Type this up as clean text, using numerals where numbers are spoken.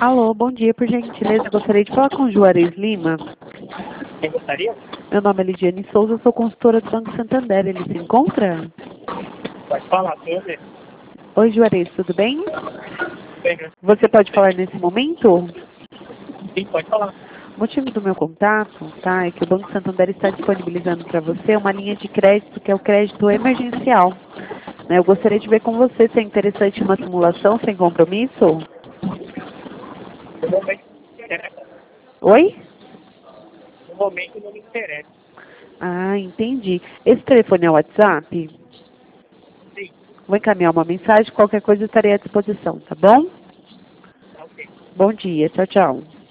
Alô, bom dia, por gentileza, gostaria de falar com o Juarez Lima. Quem gostaria? Meu nome é Lidiane Souza, sou consultora do Banco Santander. Ele se encontra? Pode falar, senhor. Oi, Juarez, tudo bem? Bem, Você pode falar nesse momento? sim, pode falar. O motivo do meu contato, tá, é que o Banco Santander está disponibilizando para você uma linha de crédito que é o crédito emergencial. Né, eu gostaria de ver com você se é interessante uma simulação sem compromisso. No momento não me interessa. Oi? No momento não me interessa. Ah, entendi. Esse telefone é o WhatsApp? Sim, Vou encaminhar uma mensagem, qualquer coisa eu estarei à disposição, tá bom? tá ok. Bom dia, tchau, tchau.